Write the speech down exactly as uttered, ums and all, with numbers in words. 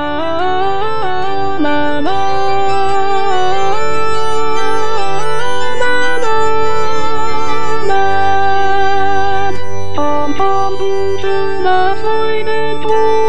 Hãy subscribe cho kênh Ghiền Mì Gõ để không bỏ lỡ những video hấp dẫn.